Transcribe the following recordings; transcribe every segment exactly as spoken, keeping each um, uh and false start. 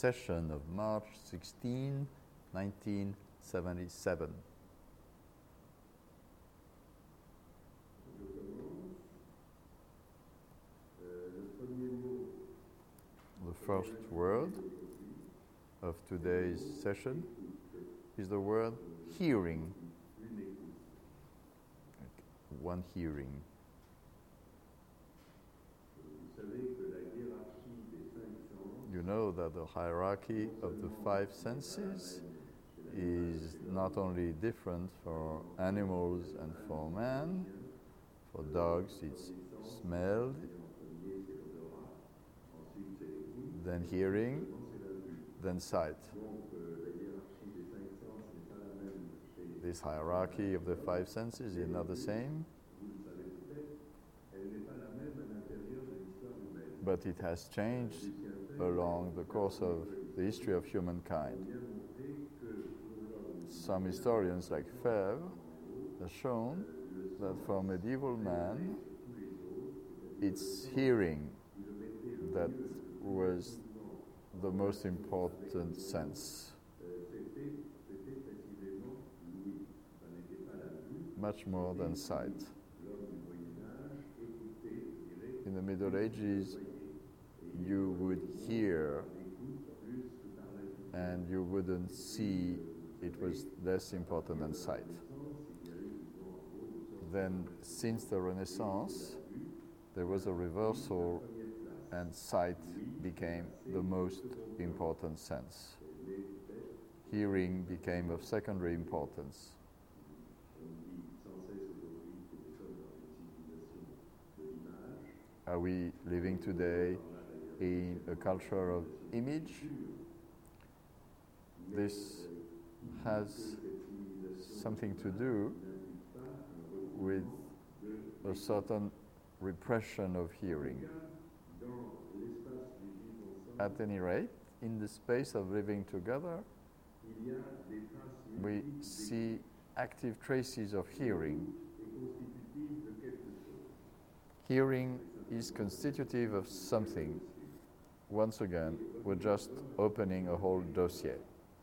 session of March sixteenth, nineteen seventy-seven. The first word of today's session is the word hearing. One hearing. You know that the hierarchy of the five senses is not only different for animals and for man. For dogs it's smell, then hearing, then sight. This hierarchy of the five senses is not the same, but it has changed along the course of the history of humankind. Some historians, like Febvre, have shown that for medieval man, it's hearing that was the most important sense, much more than sight. In the Middle Ages, you would hear and you wouldn't see. It was less important than sight. Then, since the Renaissance, there was a reversal and sight became the most important sense. Hearing became of secondary importance. Are we living today in a culture of image? This has something to do with a certain repression of hearing. At any rate, in the space of living together, we see active traces of hearing. Hearing is constitutive of something. Once again, we're just opening a whole dossier.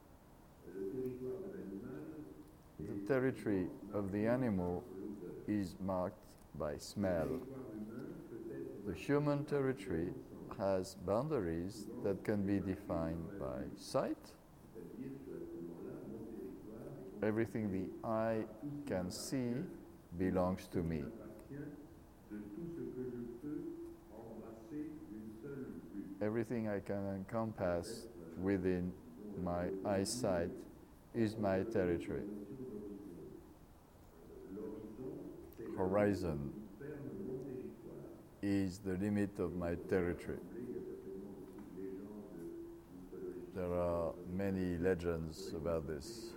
The territory of the animal is marked by smell. The human territory has boundaries that can be defined by sight. Everything the eye can see belongs to me. Everything I can encompass within my eyesight is my territory. Horizon is the limit of my territory. There are many legends about this.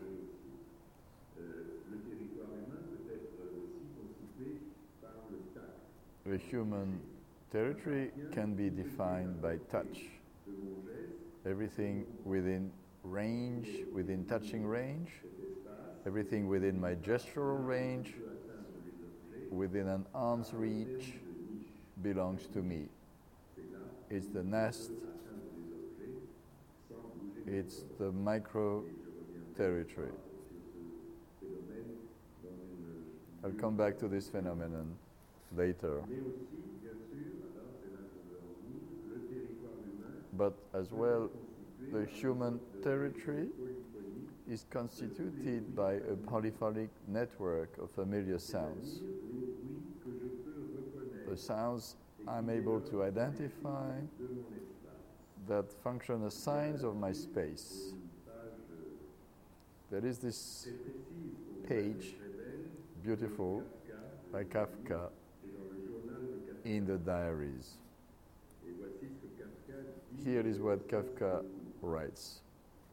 The human territory can be defined by touch. Everything within range, within touching range, everything within my gestural range, within an arm's reach, belongs to me. It's the nest, it's the micro territory. I'll come back to this phenomenon later. But as well, the human territory is constituted by a polyphonic network of familiar sounds. The sounds I'm able to identify that function as signs of my space. There is this page, beautiful, by Kafka, in the diaries. Here is what Kafka writes.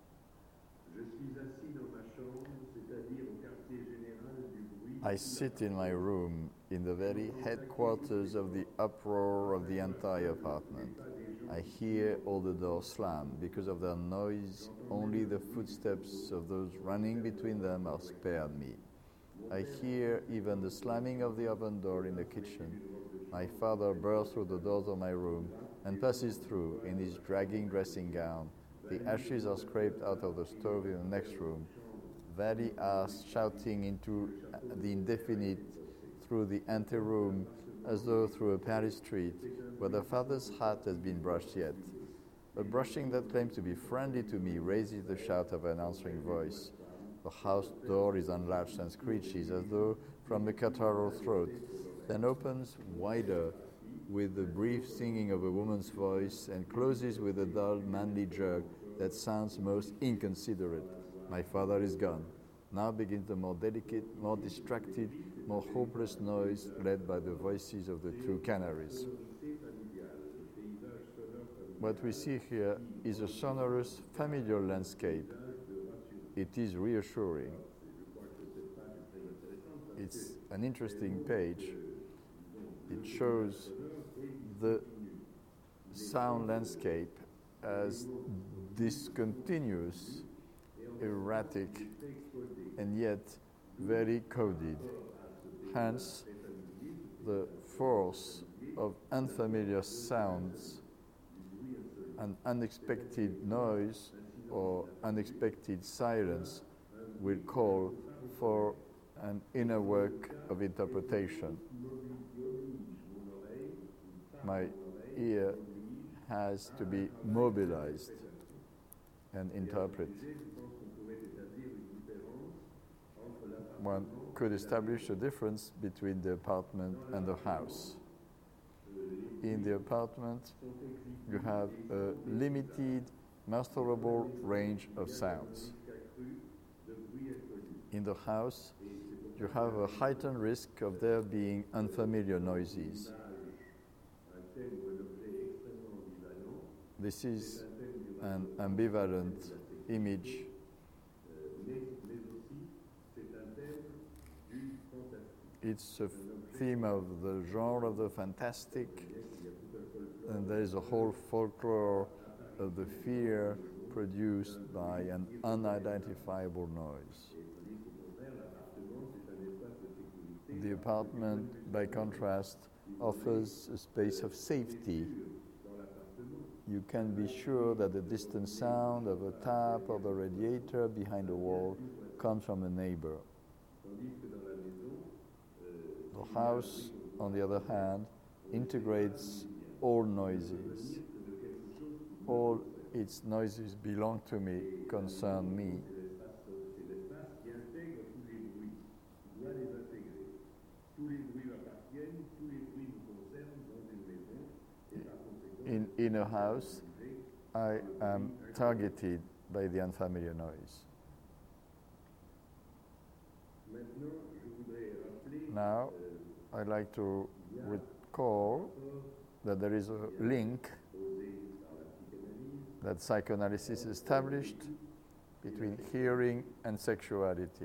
I sit in my room in the very headquarters of the uproar of the entire apartment. I hear all the doors slam. Because of their noise, only the footsteps of those running between them are spared me. I hear even the slamming of the oven door in the kitchen. My father bursts through the doors of my room and passes through in his dragging dressing gown, The ashes are scraped out of the stove in the next room. Valley are shouting into the indefinite through the anteroom as though through a Paris street where the father's hat has been brushed yet. A brushing that claims to be friendly to me raises the shout of an answering voice. The house door is unlatched and screeches as though from a catarrhal throat, then opens wider with the brief singing of a woman's voice and closes with a dull, manly jerk that sounds most inconsiderate. My father is gone. Now begins the more delicate, more distracted, more hopeless noise led by the voices of the two canaries. What we see here is a sonorous, familiar landscape. It is reassuring. It's an interesting page. It shows the sound landscape as discontinuous, erratic, and yet very coded. Hence, the force of unfamiliar sounds, an unexpected noise or unexpected silence will call for an inner work of interpretation. My ear has to be mobilized and interpret. One could establish a difference between the apartment and the house. In the apartment, you have a limited, masterable range of sounds. In the house, you have a heightened risk of there being unfamiliar noises. This is an ambivalent image. It's a theme of the genre of the fantastic, and there is a whole folklore of the fear produced by an unidentifiable noise. The apartment, by contrast, offers a space of safety. You can be sure that the distant sound of a tap or the radiator behind a wall comes from a neighbor. The house, on the other hand, integrates all noises. All its noises belong to me, concern me. In, in a house, I am targeted by the unfamiliar noise. Now, I'd like to recall that there is a link that psychoanalysis established between hearing and sexuality.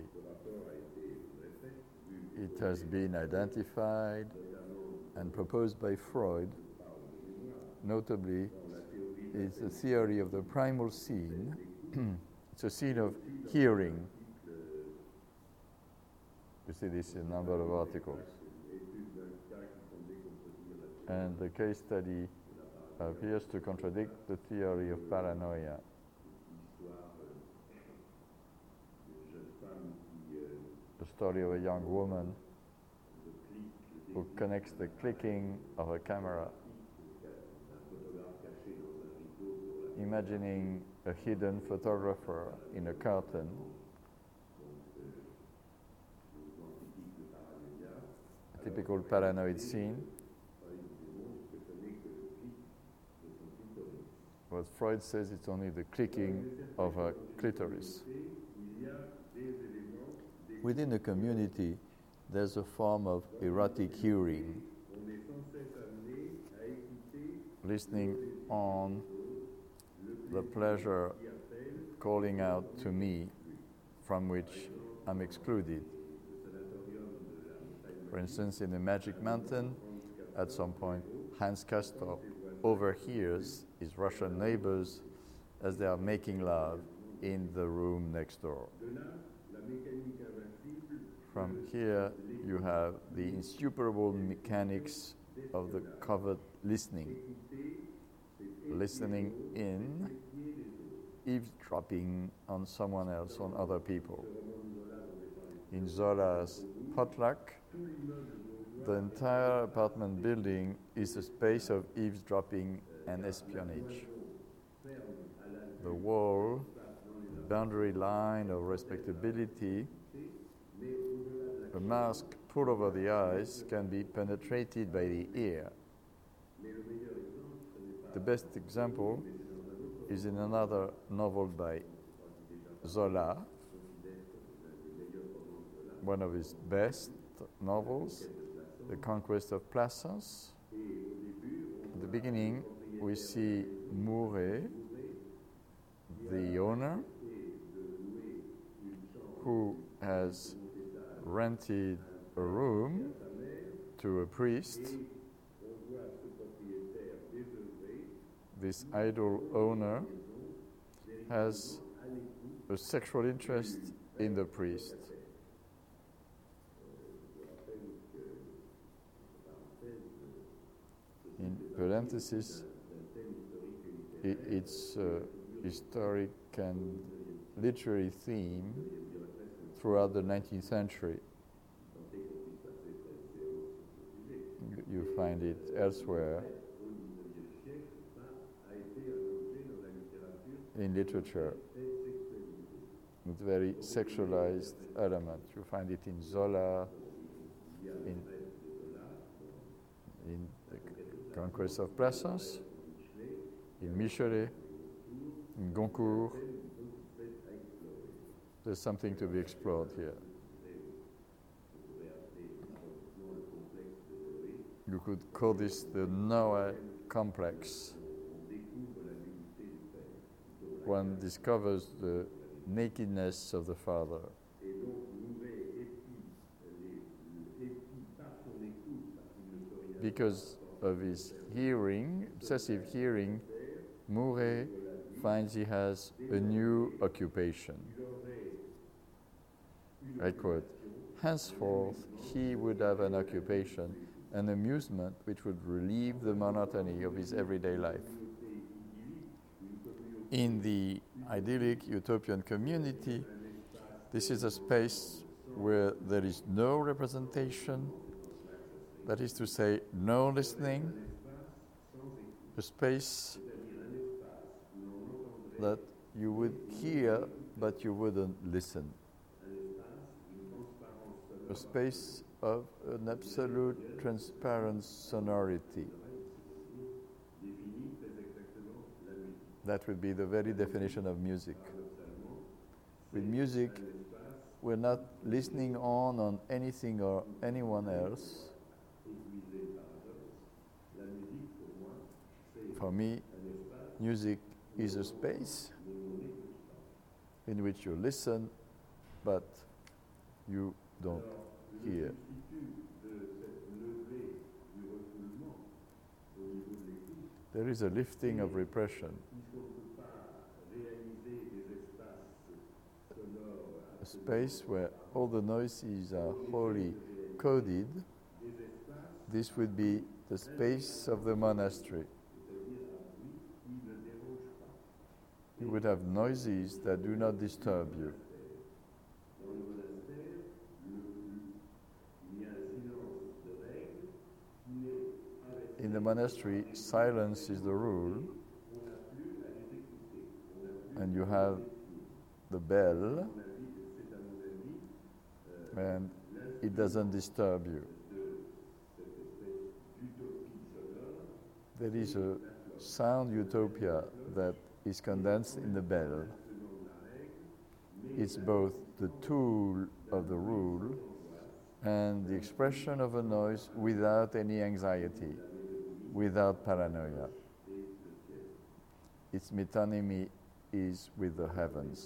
It has been identified and proposed by Freud. Notably, it's a theory of the primal scene. It's a scene of hearing. You see this in a number of articles. And the case study appears to contradict the theory of paranoia. The story of a young woman who connects the clicking of a camera, imagining a hidden photographer in a curtain. A typical paranoid scene. What Freud says, it's only the clicking of a clitoris. Within the community, there's a form of erotic hearing, listening on the pleasure calling out to me, from which I'm excluded. For instance, in the Magic Mountain, at some point, Hans Castorp overhears his Russian neighbors as they are making love in the room next door. From here, you have the insuperable mechanics of the covert listening. Listening in eavesdropping on someone else, on other people. In Zola's Potluck, the entire apartment building is a space of eavesdropping and espionage. The wall, the boundary line of respectability, a mask put over the eyes can be penetrated by the ear. The best example is in another novel by Zola, one of his best novels, The Conquest of Plassans. At the beginning, we see Mouret, the owner, who has rented a room to a priest. This idol owner has a sexual interest in the priest. In parenthesis, it, it's a historic and literary theme throughout the nineteenth century. You find it elsewhere in literature, with very sexualized element. You find it in Zola, in, in The Conquest of Plassans, in Michelet, in Goncourt. There's something to be explored here. You could call this the Noah complex. One discovers the nakedness of the father. Because of his hearing, obsessive hearing, Mouret finds he has a new occupation. I quote, "Henceforth he would have an occupation, an amusement which would relieve the monotony of his everyday life." In the idyllic utopian community, this is a space where there is no representation, that is to say, no listening, a space that you would hear but you wouldn't listen, a space of an absolute transparent sonority. That would be the very definition of music. With music, we're not listening on on anything or anyone else. For me, music is a space in which you listen, but you don't hear. There is a lifting of repression. A space where all the noises are wholly coded. This would be the space of the monastery. You would have noises that do not disturb you. In the monastery, silence is the rule, and you have the bell, and it doesn't disturb you. There is a sound utopia that is condensed in the bell. It's both the tool of the rule and the expression of a noise without any anxiety, without paranoia. Its metonymy is with the heavens.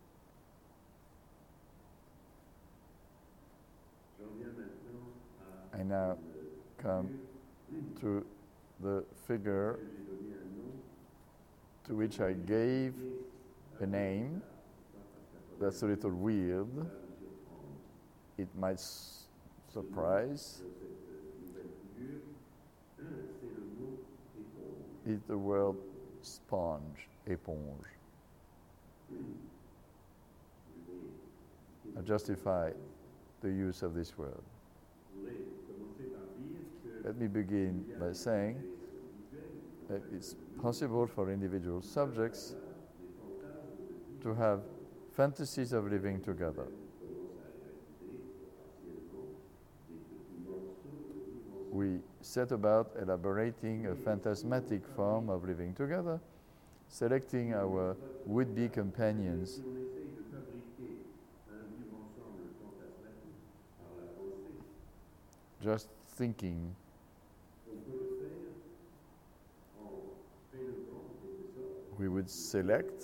I now come to the figure to which I gave a name. That's a little weird. It might s- surprise. It's the word sponge, éponge. I justify the use of this word. Let me begin by saying that it's possible for individual subjects to have fantasies of living together. We set about elaborating a phantasmatic form of living together, selecting our would-be companions just thinking we would select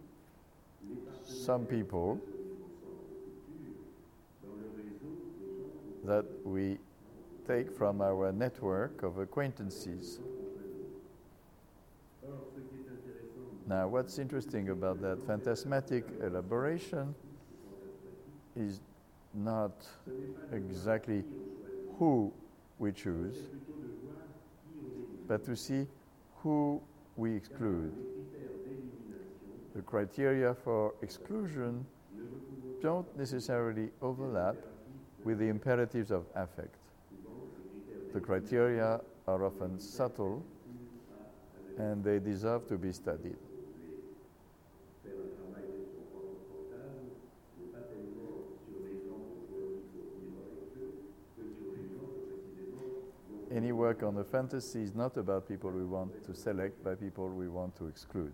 some people that we take from our network of acquaintances. Now, what's interesting about that phantasmatic elaboration is not exactly who we choose, but to see who we exclude. The criteria for exclusion don't necessarily overlap with the imperatives of affect. The criteria are often subtle and they deserve to be studied. Any work on the fantasy is not about people we want to select, but people we want to exclude.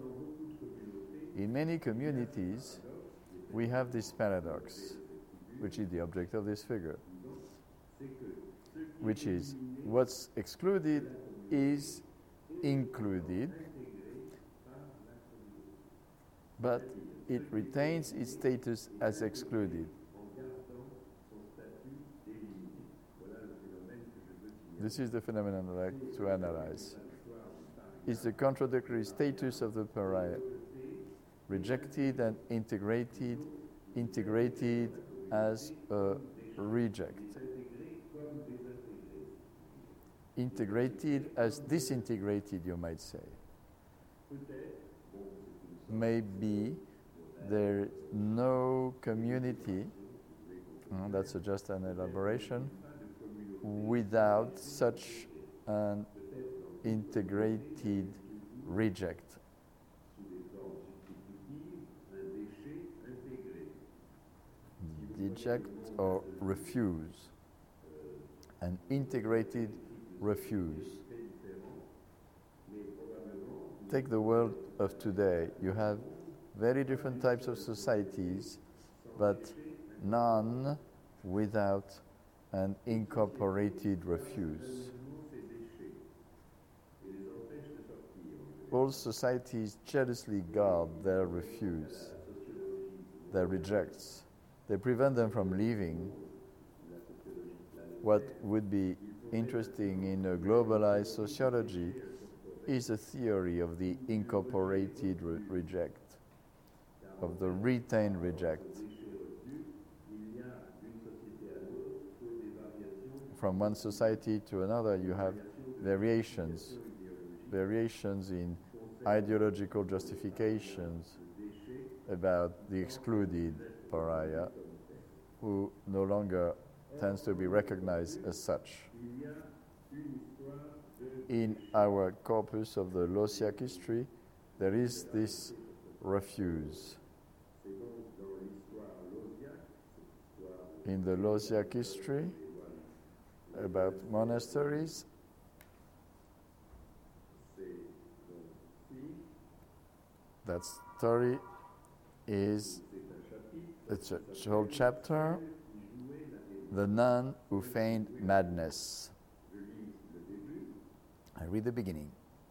In many communities, we have this paradox, which is the object of this figure, which is what's excluded is included, but it retains its status as excluded. This is the phenomenon I'd like to analyze. It's the contradictory status of the pariah, rejected and integrated, integrated as a reject, integrated as disintegrated, you might say. Maybe there's no community, mm, that's a, just an elaboration, without such an integrated reject. Deject or refuse. An integrated refuse. Take the world of today. You have very different types of societies, but none without an incorporated refuse. All societies jealously guard their refuse, their rejects. They prevent them from leaving. What would be interesting in a globalized sociology is a theory of the incorporated re- reject, of the retained reject. From one society to another, you have variations, variations in ideological justifications about the excluded pariah, who no longer tends to be recognized as such. In our corpus of the Loziak history, there is this refuse. In the Loziak history, about monasteries, that story is it's a whole chapter, the nun who feigned madness. I read the beginning.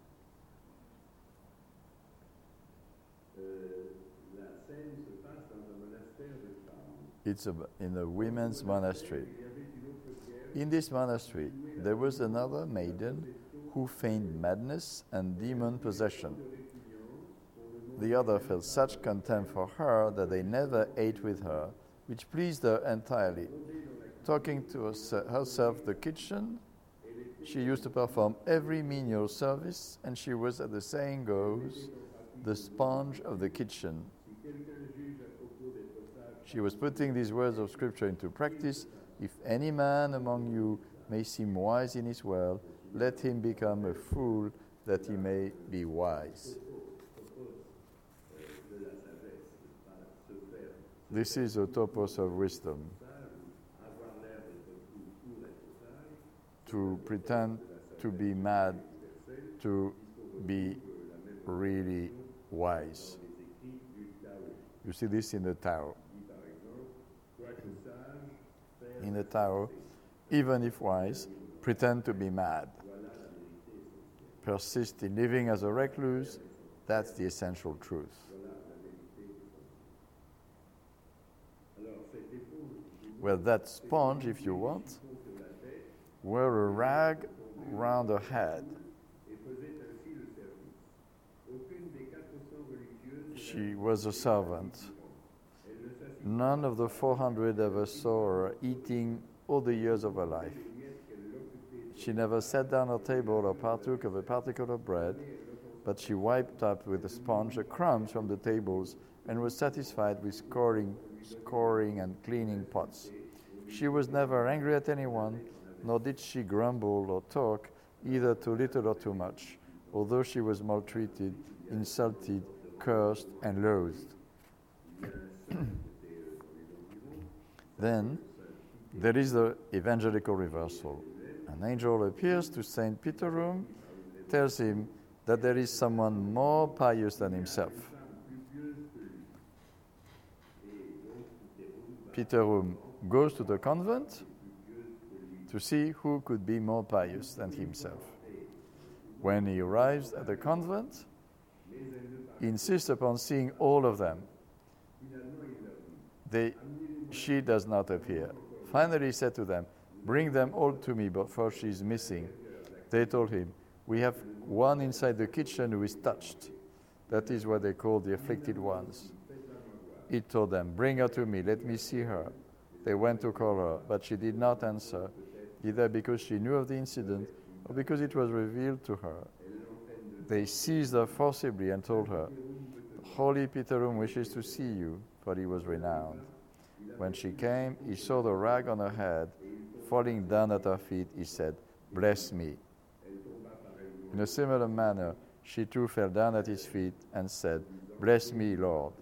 It's a, in a women's monastery. In this monastery, there was another maiden who feigned madness and demon possession. The other felt such contempt for her that they never ate with her, which pleased her entirely. Talking to herself the kitchen, she used to perform every menial service, and she was, as the saying goes, the sponge of the kitchen, She was putting these words of Scripture into practice. If any man among you may seem wise in his world, let him become a fool that he may be wise. This is a topos of wisdom. To pretend to be mad, to be really wise. You see this in the Tao. In the Tao, even if wise, pretend to be mad. Persist in living as a recluse, that's the essential truth. Well, that sponge, if you want, wore a rag round her head. She was a servant. None of the four hundred ever saw her eating all the years of her life. She never sat down at table or partook of a particle of bread, but she wiped up with a sponge the crumbs from the tables and was satisfied with scoring, scoring and cleaning pots. She was never angry at anyone, nor did she grumble or talk, either too little or too much, although she was maltreated, insulted, cursed, and loathed. Then there is the evangelical reversal. An angel appears to Saint Peterum, tells him that there is someone more pious than himself. Peterum goes to the convent to see who could be more pious than himself. When he arrives at the convent, he insists upon seeing all of them. They, she does not appear. Finally, he said to them, "Bring them all to me, for she is missing." They told him, "We have one inside the kitchen who is touched." That is what they call the afflicted ones. He told them, "Bring her to me, let me see her." They went to call her, but she did not answer, either because she knew of the incident or because it was revealed to her. They seized her forcibly and told her, "Holy Peterum wishes to see you," for he was renowned. When she came, he saw the rag on her head. Falling down at her feet, he said, "Bless me." In a similar manner, she too fell down at his feet and said, "Bless me, Lord."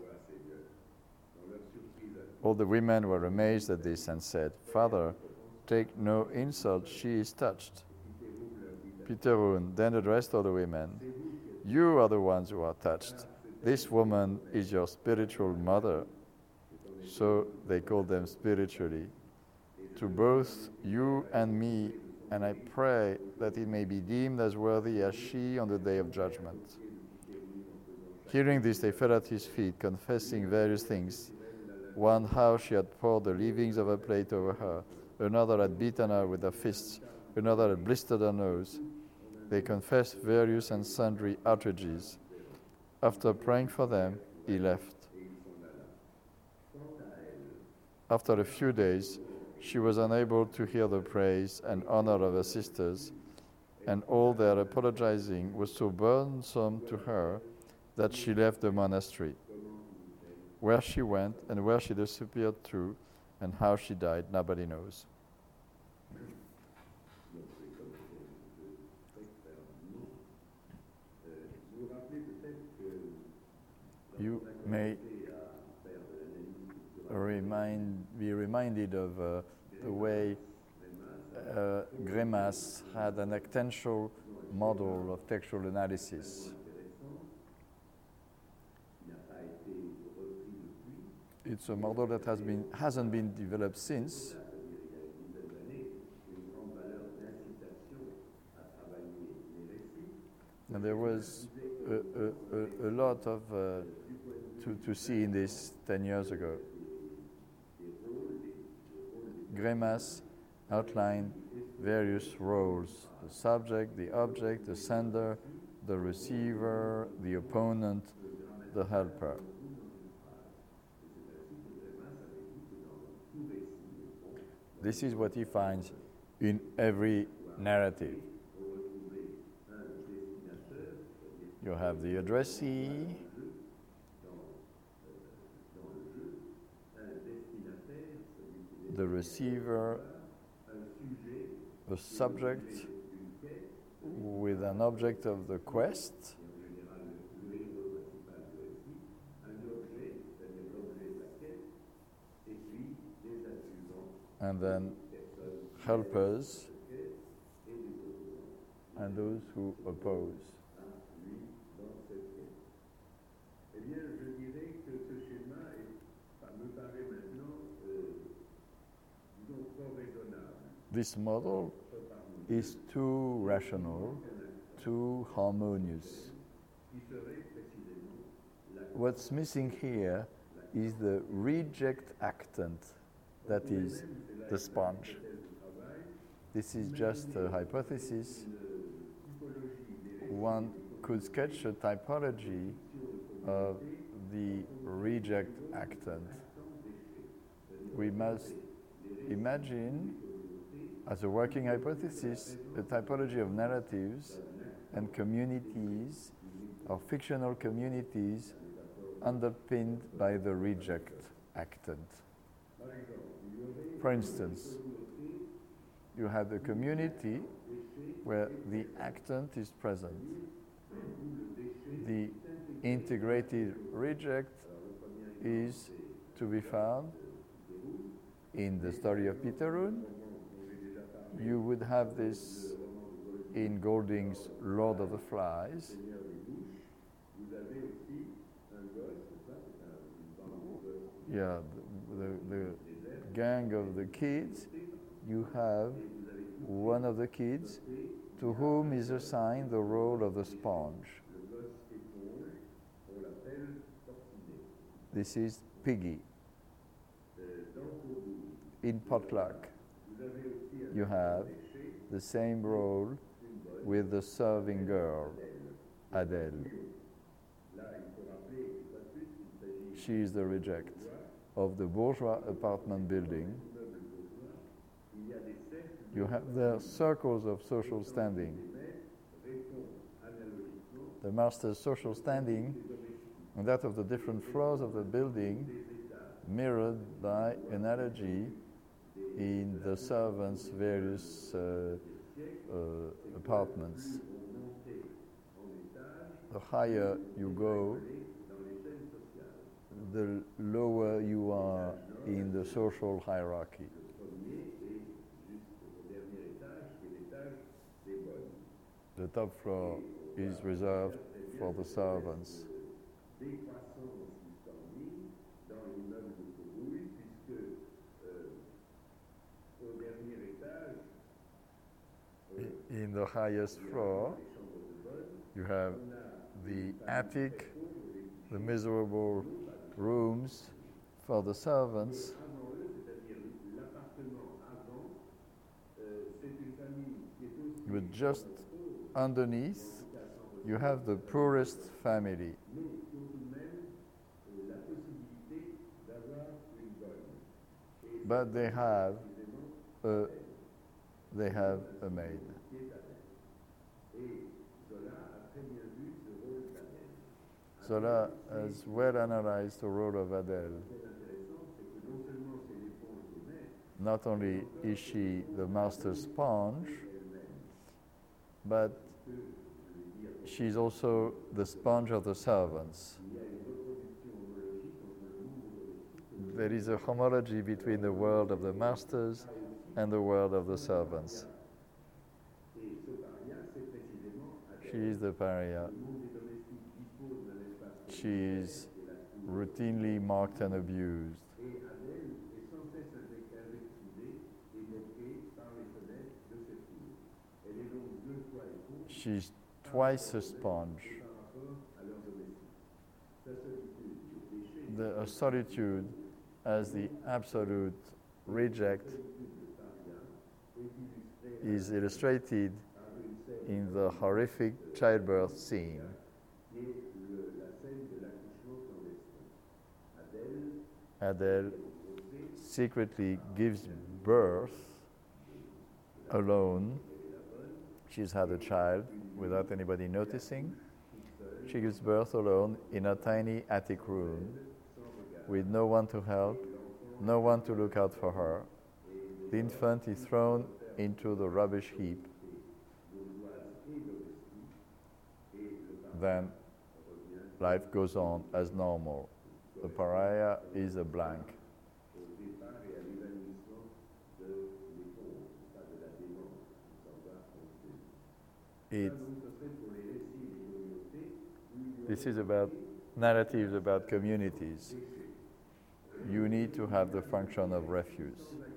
All the women were amazed at this and said, "Father, take no insult, she is touched." Peterum then addressed all the women, "You are the ones who are touched. This woman is your spiritual mother." So they called them spiritually. To both you and me, and I pray that it may be deemed as worthy as she on the day of judgment. Hearing this, they fell at his feet, confessing various things. One, how she had poured the leavings of her plate over her. Another had beaten her with her fists. Another had blistered her nose. They confessed various and sundry outrages. After praying for them, he left. After a few days, she was unable to hear the praise and honor of her sisters, and all their apologizing was so burdensome to her that she left the monastery. Where she went and where she disappeared to and how she died, nobody knows. You may remind, be reminded of uh, the way uh, Greimas had an actential model of textual analysis. It's a model that has been, hasn't been developed since. And there was a, a, a, a lot of uh, to, to see in this ten years ago. Greimas outlined various roles: the subject, the object, the sender, the receiver, the opponent, the helper. This is what he finds in every narrative. You have the addressee, the receiver, the subject with an object of the quest, and then helpers and those who oppose. This model is too rational, too harmonious. What's missing here is the reject actant, that is the sponge. This is just a hypothesis. One could sketch a typology of the reject actant. We must imagine, as a working hypothesis, a typology of narratives and communities, or fictional communities, underpinned by the reject actant. For instance, you have the community where the actant is present. The integrated reject is to be found in the story of Piterun. You would have this in Golding's Lord of the Flies. Yeah, the, the, the gang of the kids. You have one of the kids to whom is assigned the role of the sponge. This is Piggy. In Potluck, you have the same role with the serving girl, Adele. She is the reject of the bourgeois apartment building. You have the circles of social standing. The master's social standing and that of the different floors of the building mirrored by analogy in the servants' various uh, uh, apartments. The higher you go, the lower you are in the social hierarchy. The top floor is reserved for the servants. In the highest floor, you have the attic, the miserable rooms for the servants. But just underneath, you have the poorest family. But they have a, they have a maid. Zola has well analyzed the role of Adele. Not only is she the master sponge, but she's also the sponge of the servants. There is a homology between the world of the masters and the world of the servants. She is the pariah. She is routinely mocked and abused. She's twice a sponge. The uh, solitude as the absolute reject is illustrated in the horrific childbirth scene. Adele secretly gives birth alone. She's had a child without anybody noticing. She gives birth alone in a tiny attic room with no one to help, no one to look out for her. the infant is thrown into the rubbish heap. Then life goes on as normal. The pariah is a blank. It, this is about narratives about communities. You need to have the function of refuse.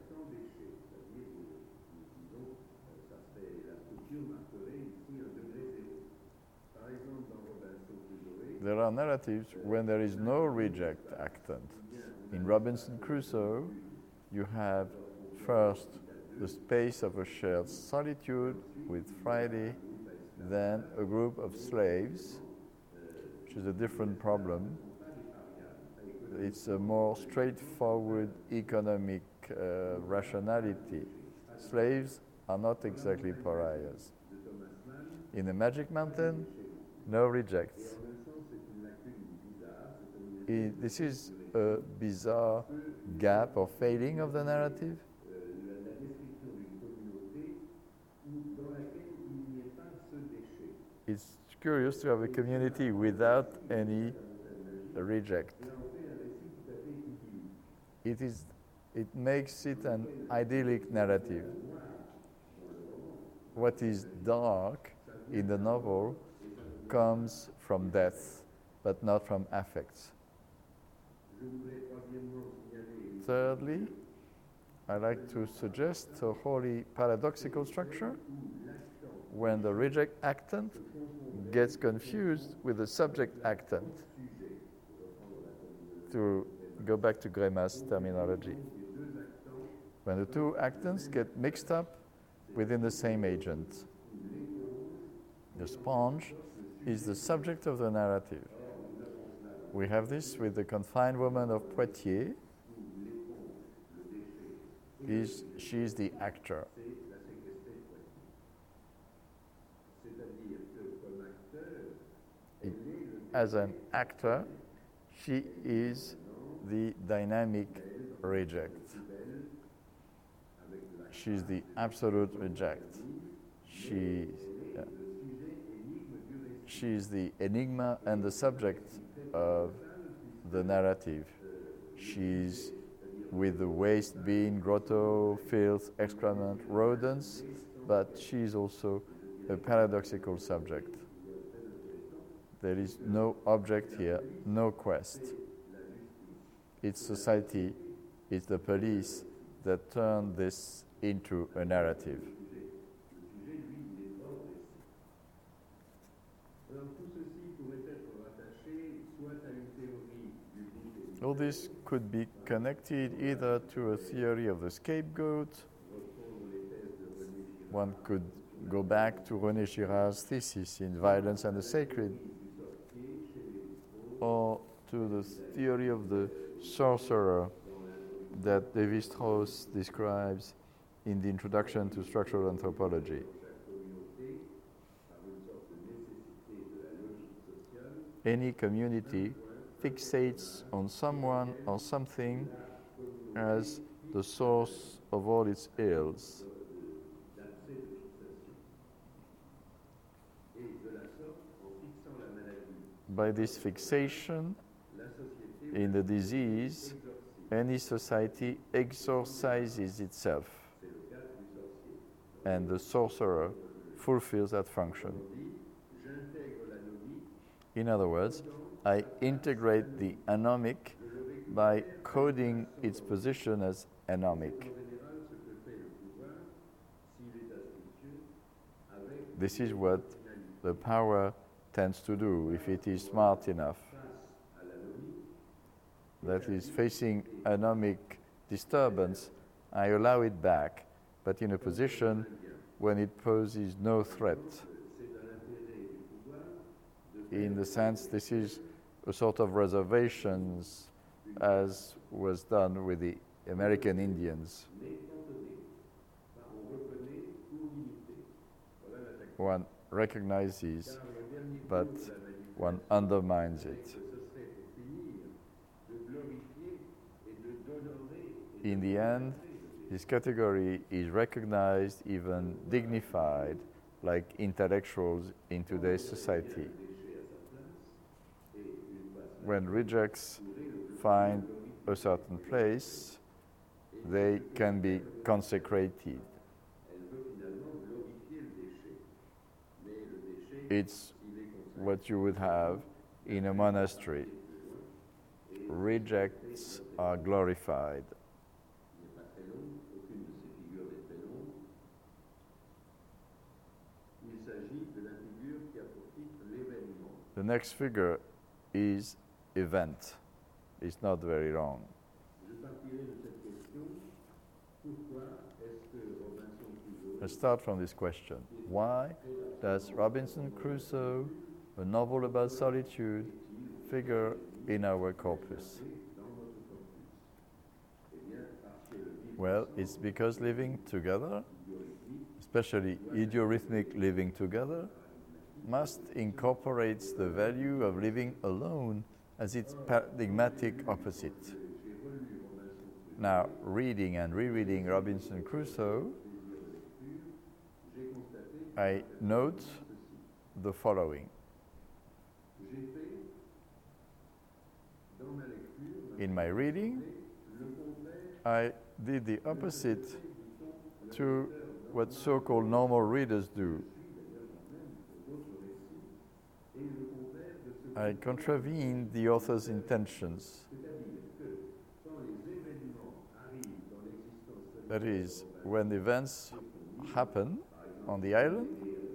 There are narratives when there is no reject actant. In Robinson Crusoe, you have first the space of a shared solitude with Friday, then a group of slaves, which is a different problem. It's a more straightforward economic uh, rationality. Slaves are not exactly pariahs. In the Magic Mountain, no rejects. It, this is a bizarre gap or failing of the narrative. It's curious to have a community without any reject. It is, it makes it an idyllic narrative. What is dark in the novel comes from death, but not from affects. Thirdly, I like to suggest a wholly paradoxical structure when the reject actant gets confused with the subject actant, to go back to Greima's terminology. When the two actants get mixed up within the same agent. The sponge is the subject of the narrative. We have this with the confined woman of Poitiers. Is, she is the actor. It, as an actor, she is the dynamic reject. She's the absolute reject. She, uh, she's the enigma and the subject of the narrative. She's with the waste bin, grotto, filth, excrement, rodents, but she's also a paradoxical subject. There is no object here, no quest. It's society, it's the police that turn this into a narrative. All this could be connected either to a theory of the scapegoat. One could go back to René Girard's thesis in Violence and the Sacred, or to the theory of the sorcerer that Lévi-Strauss describes in the introduction to structural anthropology. Any community fixates on someone or something as the source of all its ills. By this fixation in the disease, any society exorcises itself, and the sorcerer fulfills that function. In other words, I integrate the anomic by coding its position as anomic. This is what the power tends to do if it is smart enough. That is, facing anomic disturbance, I allow it back, but in a position when it poses no threat. In the sense, this is a sort of reservations, as was done with the American Indians. One recognizes, but one undermines it. In the end, This category is recognized, even dignified, like intellectuals in today's society. When rejects find a certain place, they can be consecrated. It's what you would have in a monastery. Rejects are glorified. The next figure is event. It's not very wrong. Let's start from this question. Why does Robinson Crusoe, a novel about solitude, figure in our corpus? Well, it's because living together, especially idiorhythmic living together, must incorporate the value of living alone as its paradigmatic opposite. Now, reading and rereading Robinson Crusoe, I note the following. In my reading, I did the opposite to what so-called normal readers do. I contravened the author's intentions. That is, when events happen on the island,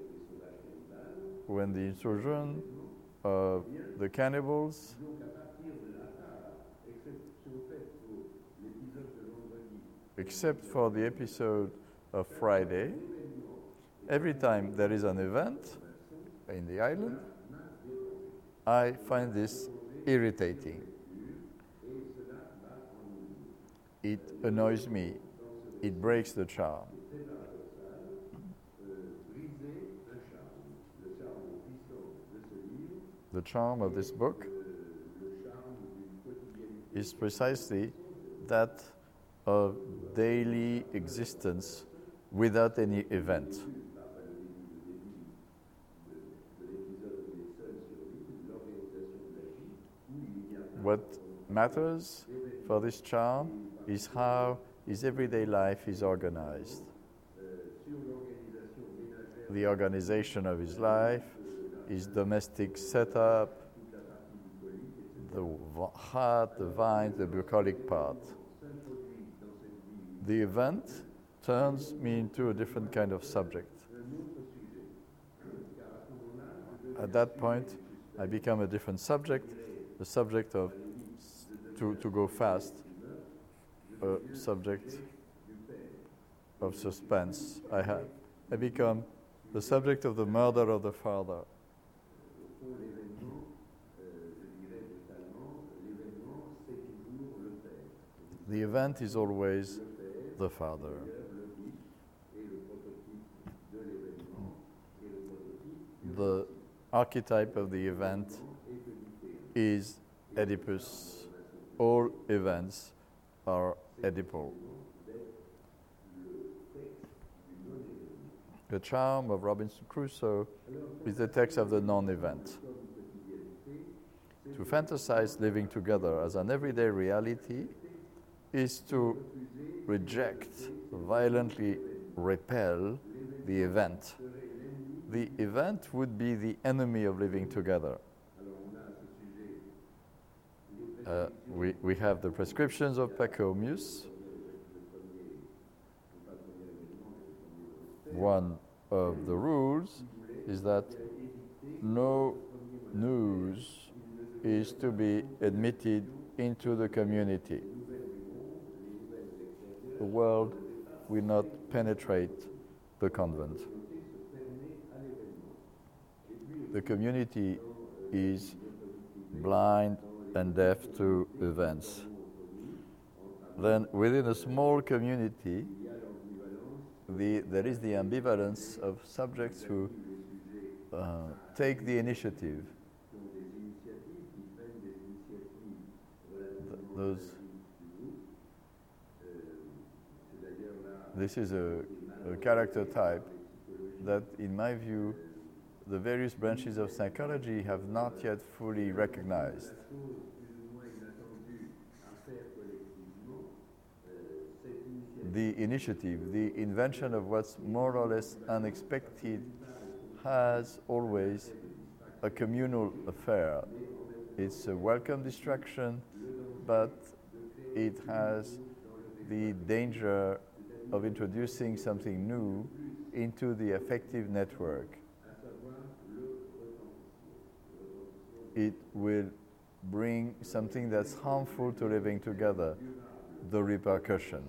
when the insurgent of the cannibals, except for the episode of Friday, every time there is an event in the island, I find this irritating. It annoys me. It breaks the charm. The charm of this book is precisely that of daily existence without any event. What matters for this charm is how his everyday life is organized. The organization of his life, his domestic setup, the heart, the vine, the bucolic part. The event turns me into a different kind of subject. At that point, I become a different subject, the subject of, to, to go fast, a subject of suspense. I have, I become the subject of the murder of the father. The event is always the father. The archetype of the event is Oedipus. All events are Oedipal. The charm of Robinson Crusoe is the text of the non-event. To fantasize living together as an everyday reality is to reject, violently repel the event. The event would be the enemy of living together. Uh, we, we have the prescriptions of Pachomius. One of the rules is that no news is to be admitted into the community. The world will not penetrate the convent. The community is blind and deaf to events. Then within a small community, the, there is the ambivalence of subjects who uh, take the initiative. Th- those This is a, a character type that, in my view, the various branches of psychology have not yet fully recognized. The initiative, the invention of what's more or less unexpected, has always a communal affair. It's a welcome distraction, but it has the danger of introducing something new into the affective network. It will bring something that's harmful to living together, the repercussion.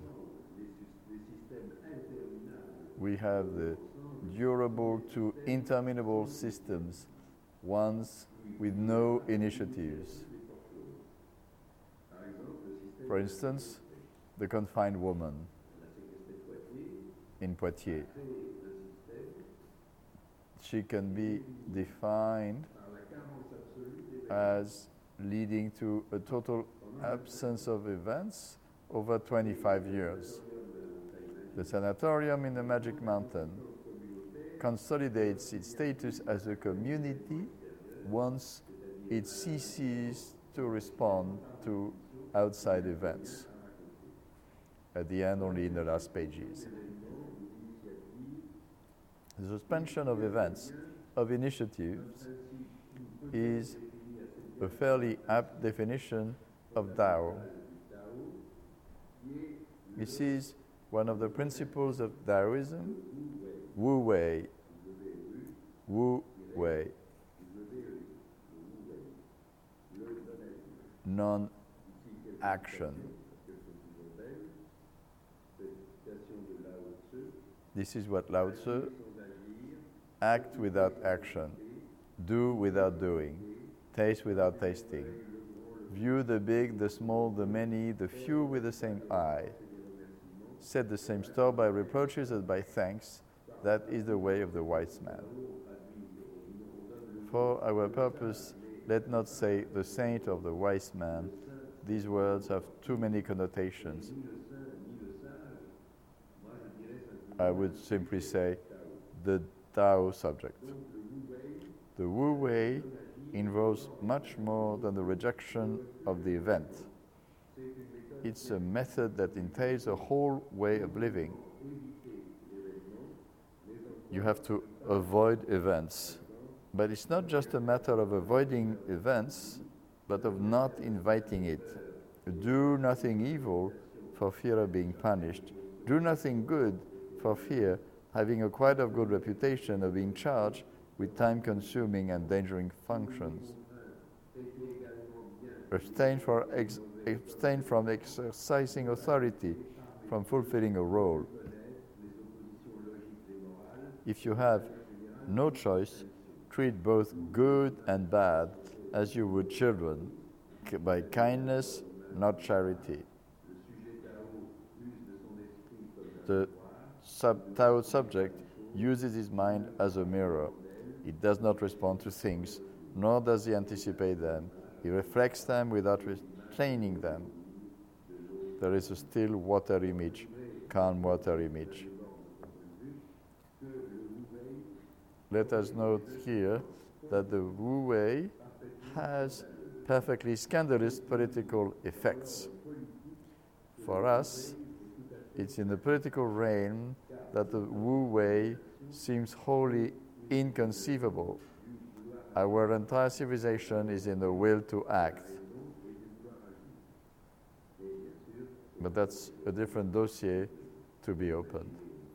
We have the durable to interminable systems, ones with no initiatives. For instance, the confined woman in Poitiers. She can be defined as leading to a total absence of events over twenty-five years. The sanatorium in the Magic Mountain consolidates its status as a community once it ceases to respond to outside events. At the end, only in the last pages. The suspension of events, of initiatives, is a fairly apt definition of Tao. This is one of the principles of Taoism, Wu Wei. Wu Wei. Non-action. This is what Lao Tzu: act without action, do without doing, taste without tasting, view the big, the small, the many, the few with the same eye, set the same store by reproaches as by thanks. That is the way of the wise man. For our purpose, let not say the saint or the wise man. These words have too many connotations. I would simply say the Tao subject. The Wu Wei involves much more than the rejection of the event. It's a method that entails a whole way of living. You have to avoid events. But it's not just a matter of avoiding events, but of not inviting it. Do nothing evil for fear of being punished. Do nothing good for fear having a quite of good reputation of being charged with time-consuming and endangering functions. Abstain, for ex- abstain from exercising authority, from fulfilling a role. If you have no choice, treat both good and bad as you would children, by kindness, not charity. The sub- Tao subject uses his mind as a mirror. It does not respond to things, nor does he anticipate them. He reflects them without restraining them. There is a still water image, calm water image. Let us note here that the Wu Wei has perfectly scandalous political effects. For us, it's in the political realm that the Wu Wei seems wholly inconceivable. Our entire civilization is in the will to act. But that's a different dossier to be opened.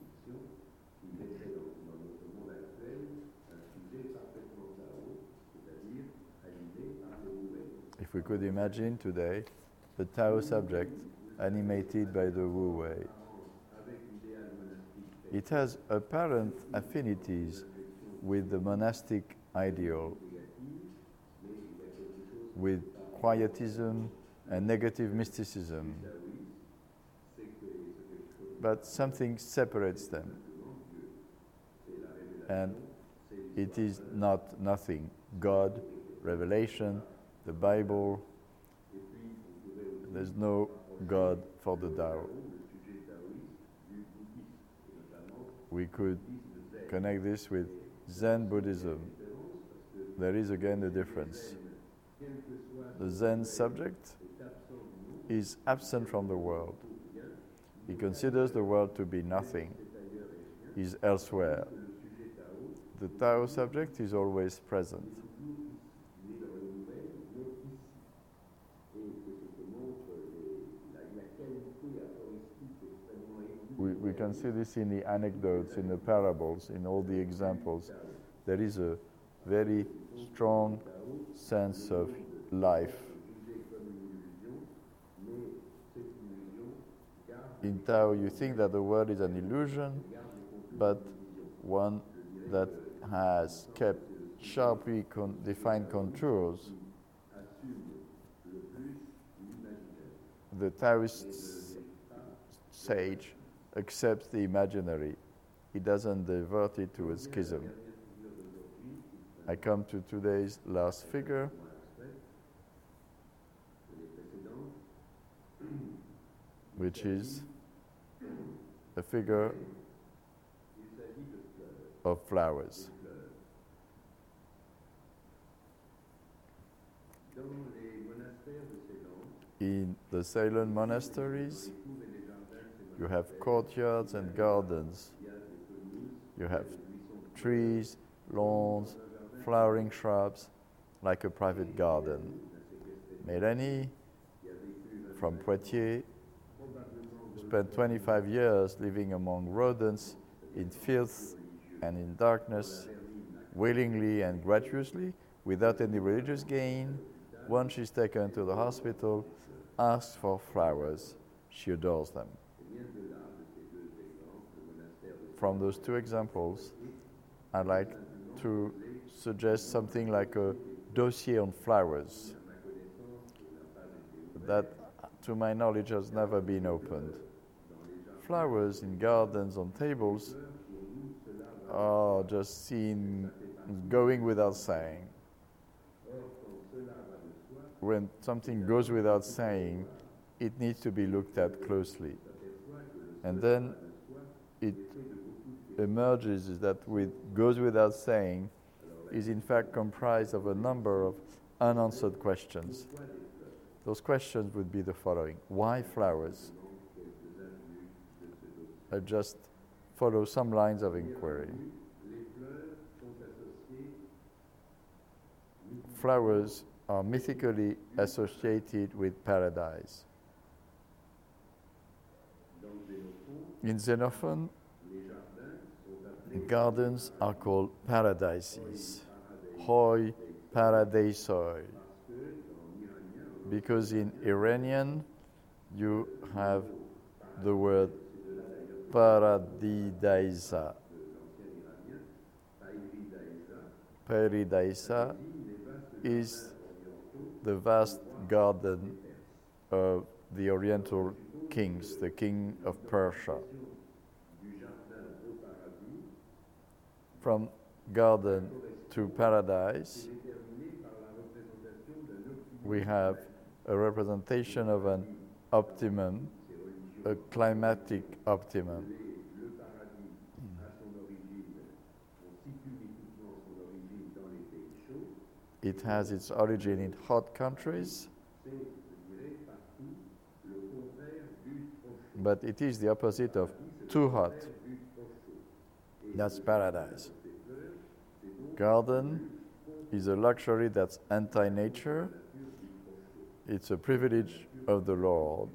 If we could imagine today the Tao subject animated by the Wu Wei. It has apparent affinities with the monastic ideal, with quietism and negative mysticism. But something separates them. And it is not nothing. God, revelation, the Bible, there's no God for the Tao. we could connect this with Zen Buddhism. There is again a difference. The Zen subject is absent from the world. He considers the world to be nothing. He's elsewhere. The Tao subject is always present. We, we can see this in the anecdotes, in the parables, in all the examples. There is a very strong sense of life. In Tao, you think that the world is an illusion, but one that has kept sharply con- defined contours. The Taoist sage accepts the imaginary. He doesn't divert it to a schism. I come to today's last figure, which is a figure of flowers. In the Ceylon monasteries, you have courtyards and gardens. You have trees, lawns, flowering shrubs, like a private garden. Mélanie, from Poitiers, spent twenty-five years living among rodents in filth and in darkness, willingly and gratuitously, without any religious gain. Once she's taken to the hospital, asks for flowers. She adores them. From those two examples, I'd like to suggest something like a dossier on flowers that, to my knowledge, has never been opened. Flowers in gardens, on tables, are just seen going without saying. When something goes without saying, it needs to be looked at closely. And then it emerges is that with goes without saying is in fact comprised of a number of unanswered questions. Those questions would be the following. Why flowers? I just follow some lines of inquiry. Flowers are mythically associated with paradise. In Xenophon, gardens are called paradises, hoi paradisoi, because in Iranian you have the word paradidaisa. Paradidaisa is the vast garden of the Oriental kings, the king of Persia. From garden to paradise, we have a representation of an optimum, a climatic optimum. It has its origin in hot countries, but it is the opposite of too hot. That's paradise. Garden is a luxury that's anti-nature. It's a privilege of the Lord.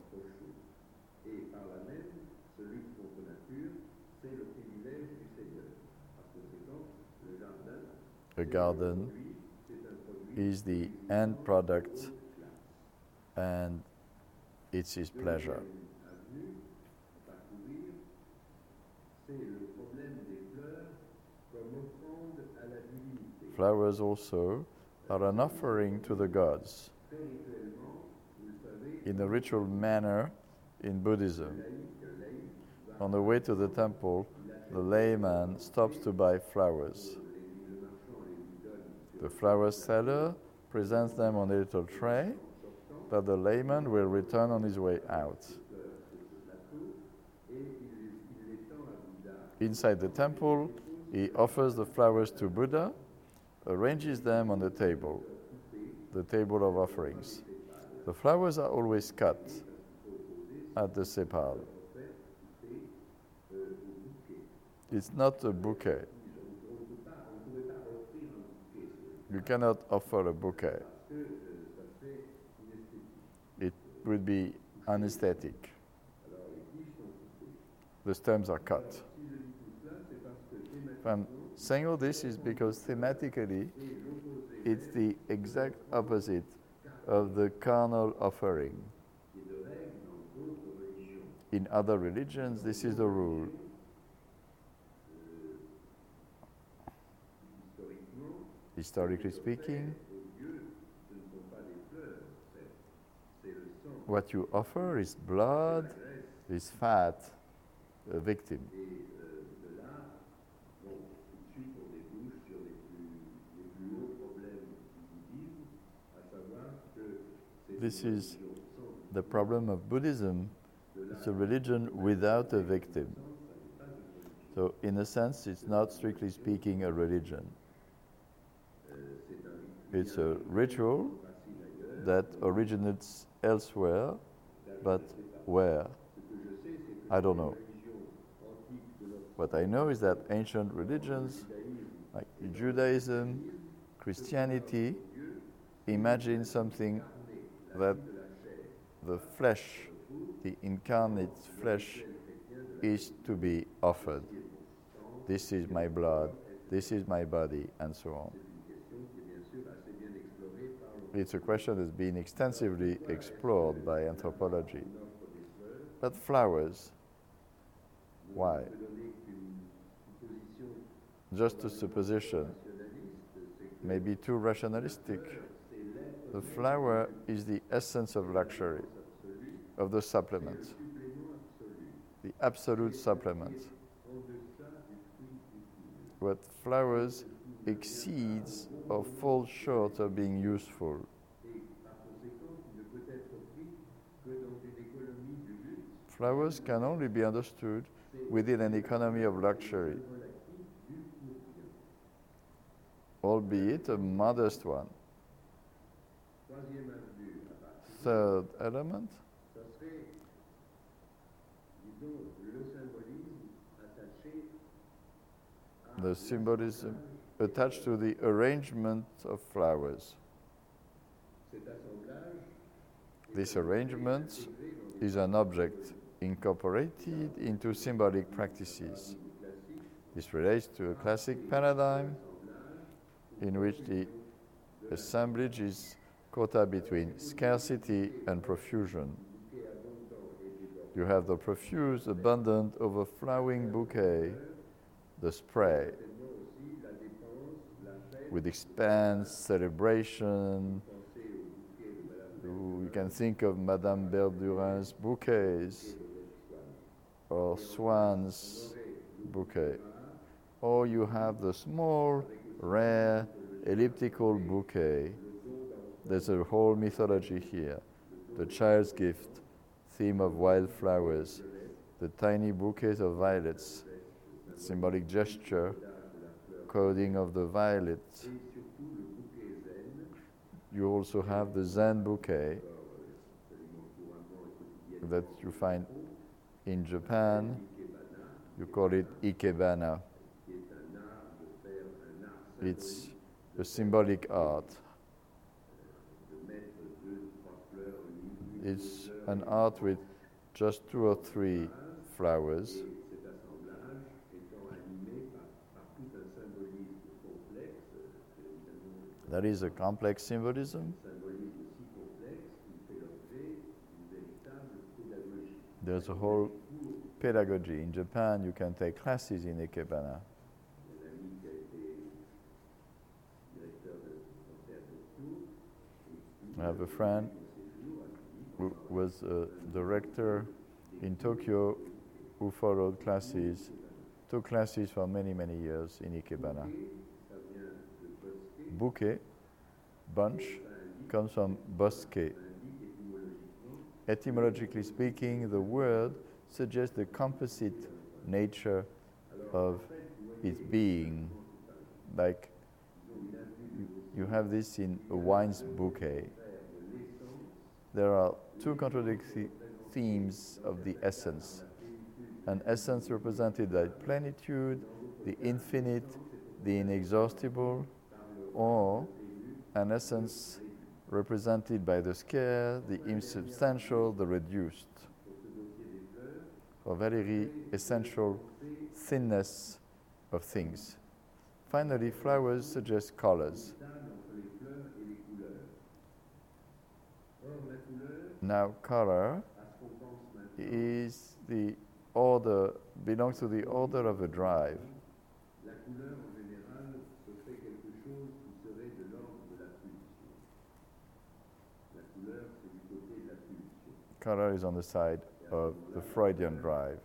A garden is the end product, and it's his pleasure. Flowers also are an offering to the gods. In a ritual manner in Buddhism, on the way to the temple, the layman stops to buy flowers. The flower seller presents them on a little tray that the layman will return on his way out. Inside the temple, he offers the flowers to Buddha, arranges them on the table, the table of offerings. The flowers are always cut at the sepal. It's not a bouquet. You cannot offer a bouquet. It would be anesthetic. The stems are cut. If I'm saying all this is because thematically it's the exact opposite of the carnal offering. In other religions, this is the rule. Historically speaking, what you offer is blood, is fat, a victim. This is the problem of Buddhism. It's a religion without a victim. So in a sense, it's not strictly speaking a religion. It's a ritual that originates elsewhere, but where? I don't know. What I know is that ancient religions, like Judaism, Christianity, imagine something that the flesh, the incarnate flesh, is to be offered. This is my blood, this is my body, and so on. It's a question that's been extensively explored by anthropology. But flowers, why? Just a supposition, maybe too rationalistic. The flower is the essence of luxury, of the supplement, the absolute supplement. What flowers exceeds or falls short of being useful. Flowers can only be understood within an economy of luxury, albeit a modest one. Third element, the symbolism attached to the arrangement of flowers. This arrangement is an object incorporated into symbolic practices. This relates to a classic paradigm in which the assemblage is caught up between scarcity and profusion. You have the profuse, abundant, overflowing bouquet, the spray, with expanse, celebration. You can think of Madame Berdurin's bouquets, or Swann's bouquet. Or you have the small, rare, elliptical bouquet. There's a whole mythology here. The child's gift, theme of wildflowers, the tiny bouquet of violets, symbolic gesture, coding of the violet. You also have the Zen bouquet that you find in Japan. You call it ikebana. It's a symbolic art. It's an art with just two or three flowers. That is a complex symbolism. There's a whole pedagogy. In Japan, you can take classes in ikebana. I have a friend who was a director in Tokyo who followed classes, took classes for many, many years in ikebana. Bouquet, bunch, comes from bosque. Etymologically speaking, the word suggests the composite nature of its being. Like you have this in a wine's bouquet. There are two contradictory themes of the essence. An essence represented by plenitude, the infinite, the inexhaustible, or an essence represented by the scarce, the insubstantial, the reduced. For very essential thinness of things. Finally, flowers suggest colors. Now, color is the order, belongs to the order of a drive. Color is on the side of the Freudian drive.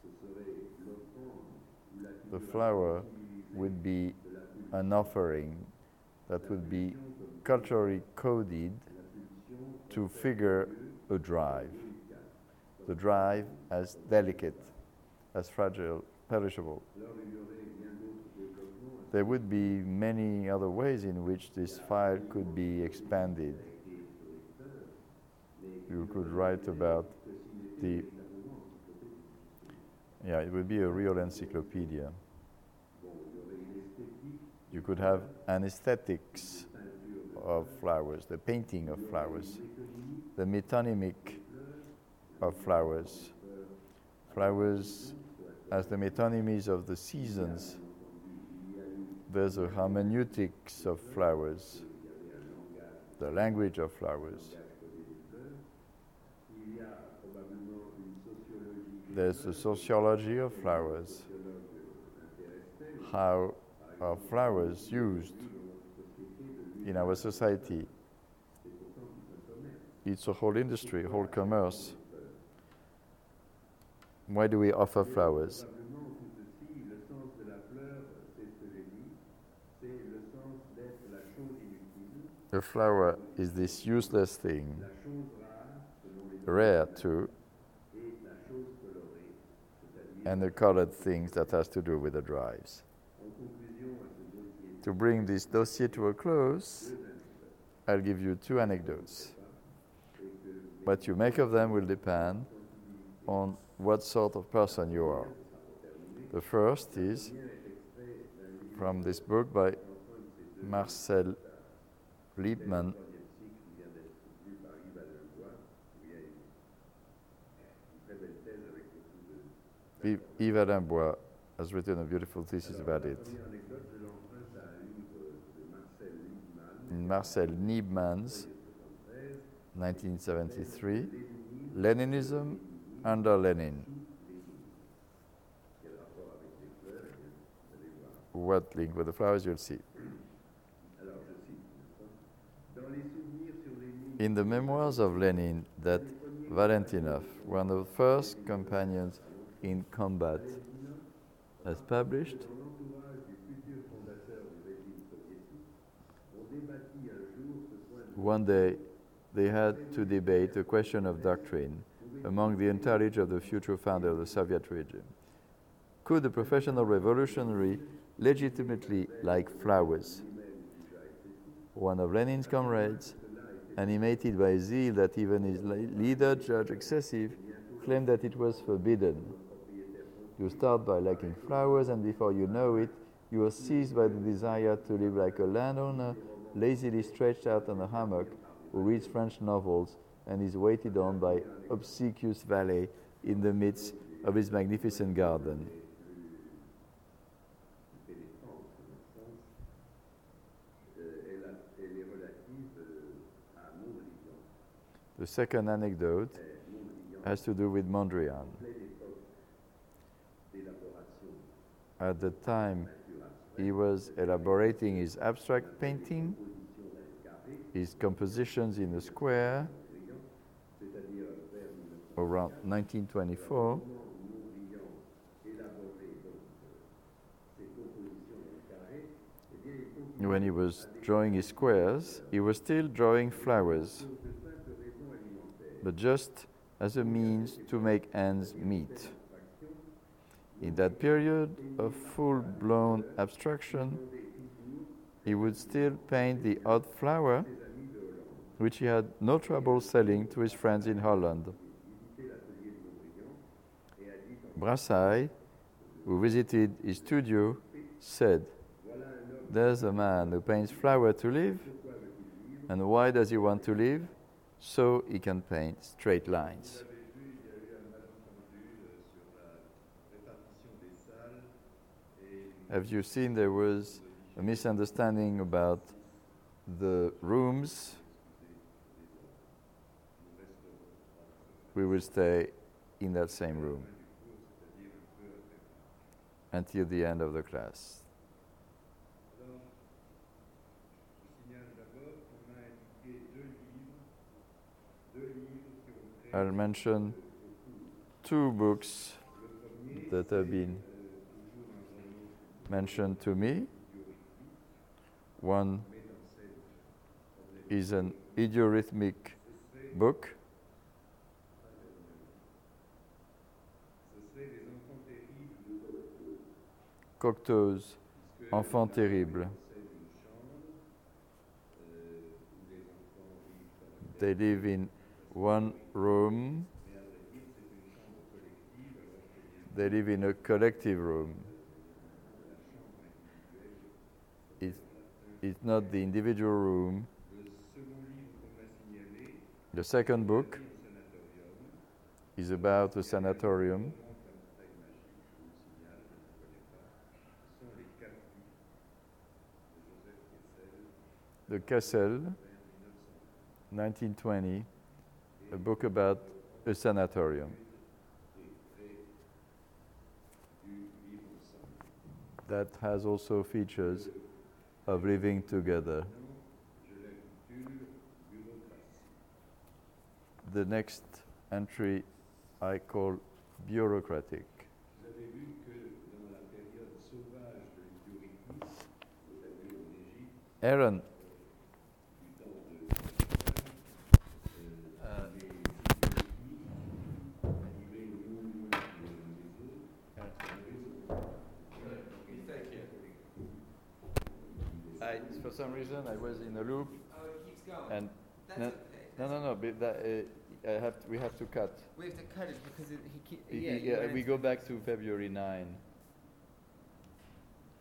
The flower would be an offering that would be culturally coded to figure a drive. The drive as delicate, as fragile, perishable. There would be many other ways in which this file could be expanded. You could write about the, yeah, it would be a real encyclopedia. You could have an aesthetics of flowers, the painting of flowers, the metonymic of flowers, flowers as the metonymies of the seasons. There's a hermeneutics of flowers, the language of flowers. There's the sociology of flowers, how are flowers used in our society. It's a whole industry, a whole commerce. Why do we offer flowers? A flower is this useless thing, rare too, and the colored things that has to do with the drives. To bring this dossier to a close, I'll give you two anecdotes. What you make of them will depend on what sort of person you are. The first is from this book by Marcel Liebman. Yves Adambois has written a beautiful thesis about it. In Marcel Liebman's nineteen seventy-three, Leninism under Lenin. What link with the flowers you'll see. In the memoirs of Lenin that Valentinov, one of the first companions in combat, has published, one day they had to debate a question of doctrine among the entourage of the future founder of the Soviet regime. Could a professional revolutionary legitimately like flowers? One of Lenin's comrades, animated by zeal that even his leader judged excessive, claimed that it was forbidden. You start by liking flowers, and before you know it, you are seized by the desire to live like a landowner, lazily stretched out on a hammock, who reads French novels and is waited on by obsequious valet in the midst of his magnificent garden. The second anecdote has to do with Mondrian. At the time he was elaborating his abstract painting, his compositions in a square, around nineteen twenty-four, when he was drawing his squares, he was still drawing flowers, but just as a means to make ends meet. In that period of full-blown abstraction, he would still paint the odd flower, which he had no trouble selling to his friends in Holland. Brassai, who visited his studio, said, "There's a man who paints flower to live, and why does he want to live? So he can paint straight lines." Have you seen there was a misunderstanding about the rooms? We will stay in that same room until the end of the class. I'll mention two books that have been mentioned to me. One is an idiorhythmic book. Cocteau's Enfants Terribles. They live in one room. They live in a collective room. It's, it's not the individual room. The second book is about a sanatorium. The Cassel, nineteen twenty, a book about a sanatorium. That has also features of living together. The next entry I call bureaucratic. Aaron. I, for some reason, I was in a loop. Oh, it keeps going. And That's no, okay. no, That's no, no. But that, uh, I have to, we have to cut. We have to cut it because it, he keep, Y- yeah. y- you yeah, went we into- go back to February ninth.